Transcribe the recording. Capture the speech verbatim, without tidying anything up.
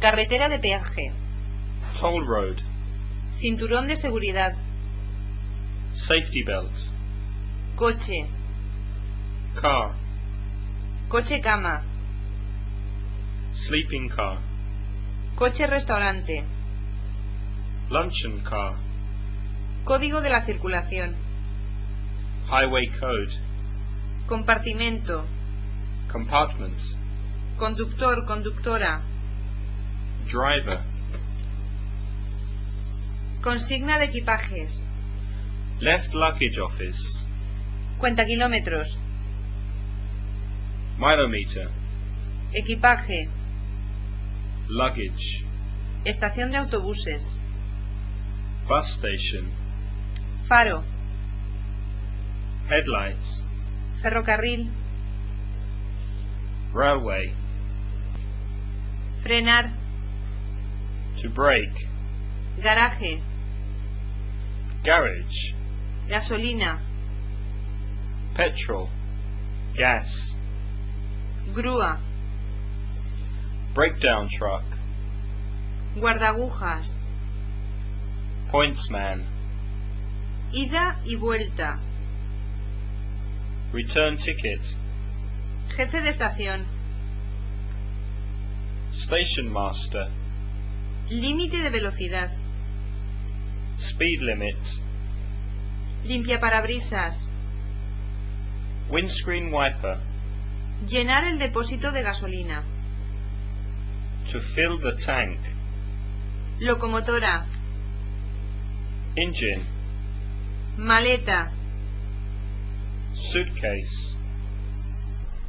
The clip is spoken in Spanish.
Carretera de peaje. Toll road. Cinturón de seguridad. Safety belt. Coche. Car. Coche cama. Sleeping car. Coche restaurante. Luncheon car. Código de la circulación. Highway code. Compartimento. Compartment. Conductor, conductora. Driver. Consigna de equipajes. Left luggage office. Cuenta kilómetros. Milometer. Equipaje. Luggage. Estación de autobuses. Bus station. Faro. Headlights. Ferrocarril. Railway. Frenar. To brake. Garaje. Garage. Gasolina. Petrol. Gas. Grúa. Breakdown truck. Guardagujas. Pointsman. Ida y vuelta. Return ticket. Jefe de estación. Station master. Límite de velocidad. Speed limit. Limpiaparabrisas. Windscreen wiper. Llenar el depósito de gasolina. To fill the tank. Locomotora. Engine. Maleta. Suitcase.